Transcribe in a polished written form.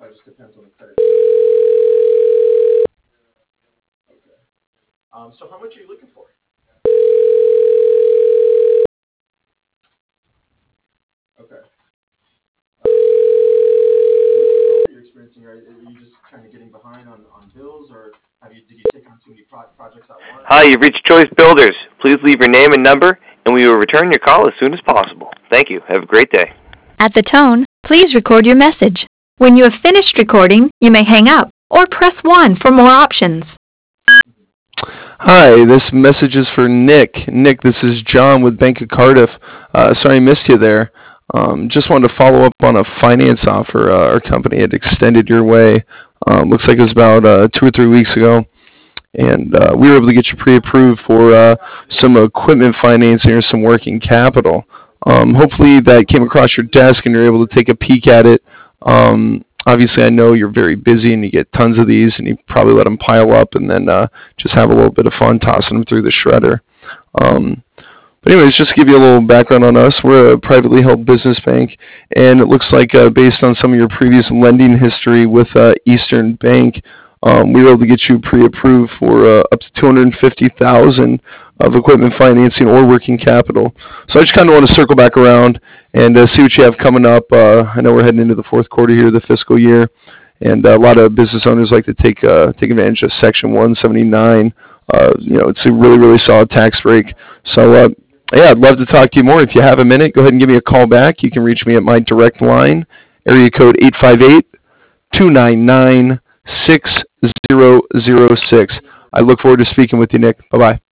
just depends on the credit. Okay. So how much are you looking for? Okay. You're experiencing? Are you just kind of getting behind on bills, or did you take on too many projects at once? Hi, you've reached Choice Builders. Please leave your name and number, and we will return your call as soon as possible. Thank you. Have a great day. At the tone, please record your message. When you have finished recording, you may hang up or press 1 for more options. Hi, this message is for Nick. Nick, this is John with Bank of Cardiff. Sorry I missed you there. Just wanted to follow up on a finance offer our company had extended your way. Looks like it was about 2 or 3 weeks ago. And we were able to get you pre-approved for some equipment financing or some working capital. Hopefully that came across your desk and you're able to take a peek at it. Obviously, I know you're very busy and you get tons of these, and you probably let them pile up and then just have a little bit of fun tossing them through the shredder. But anyways, just to give you a little background on us, we're a privately held business bank, and it looks like based on some of your previous lending history with Eastern Bank, we were able to get you pre-approved for up to $250,000 of equipment financing or working capital. So I just kind of want to circle back around and see what you have coming up. I know we're heading into the fourth quarter here of the fiscal year, and a lot of business owners like to take advantage of Section 179. It's a really, really solid tax break. So, I'd love to talk to you more. If you have a minute, go ahead and give me a call back. You can reach me at my direct line, area code 858-299-6006. I look forward to speaking with you, Nick. Bye-bye.